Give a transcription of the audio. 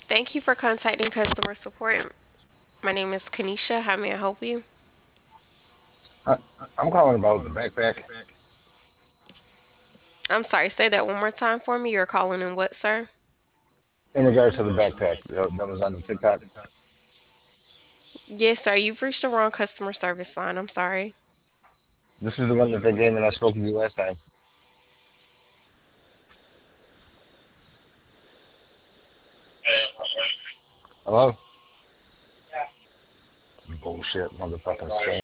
Thank you for contacting customer support. My name is Kanisha. How may I help you? I, I'm calling about the backpack I'm sorry, say that one more time for me. You're calling in what, sir? in regards to the backpack that was on the TikTok. Yes, sir. You've reached the wrong customer service line. I'm sorry. This is the one that they gave me and I spoke to you last time. Hello? Bullshit, motherfucking scam.